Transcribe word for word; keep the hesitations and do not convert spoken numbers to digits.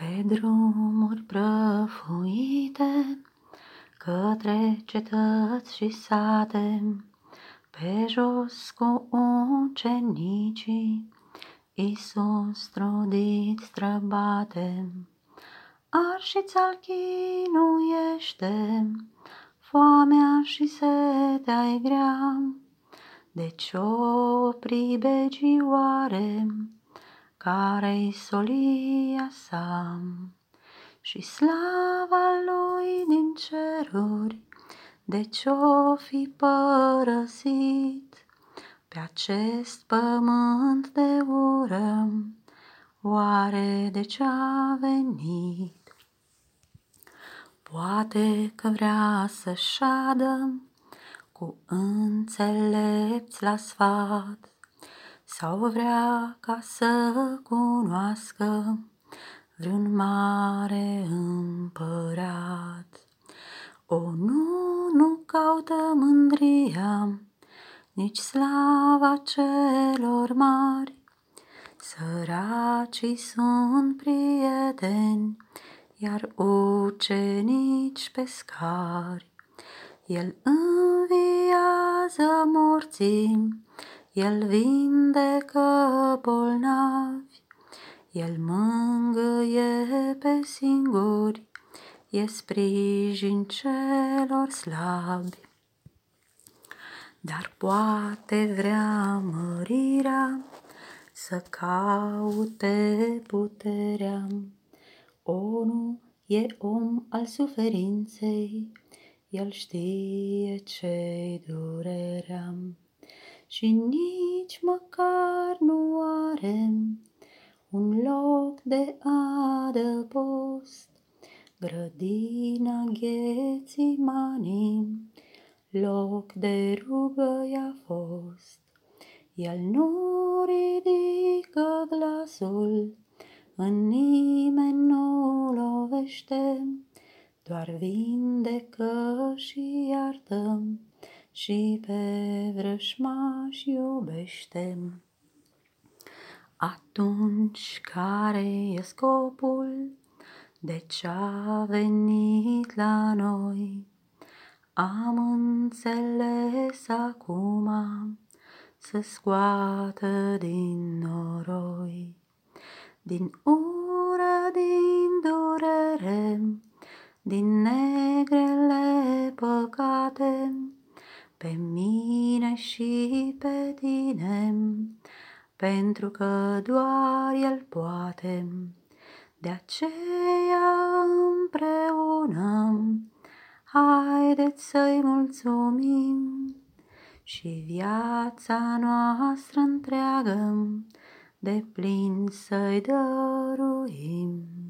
Pe drumuri prăfuite, către cetăți și sate, pe jos cu ucenicii, Iisus trudit străbate. Arșița-l chinuiește, foamea și setea-i grea, deci o pribegioare care-i solia sa. Și slava lui din ceruri, deci o fi părăsit pe acest pământ de ură, oare de ce-a venit? Poate că vrea să șadă cu înțelepți la sfat, sau vrea ca să cunoască vreun mare împărat. O, nu, nu caută mândria, nici slava celor mari, săracii sunt prieteni, iar ucenici pescari. El înviază morții, El vindecă bolnavi, El mângâie pe singuri, e sprijin celor slabi. Dar poate vrea mărirea, să caute puterea. O, nu, e om al suferinței, El știe ce-i durerea. Și nici măcar nu are un loc de adăpost, grădina Ghețimanii, loc de rugă i-a fost. El nu ridică glasul, în nimeni nu lovește, doar vindecă și iartă și pe vrășmași iubește. Atunci care-i scopul? De ce-a venit la noi? Am înțeles acum, să scoată din noroi, din ură, din durere, din negrele păcate, pe mine și pe tine, pentru că doar El poate. De aceea împreună haideți să-i mulțumim și viața noastră întreagă deplin să-i dăruim.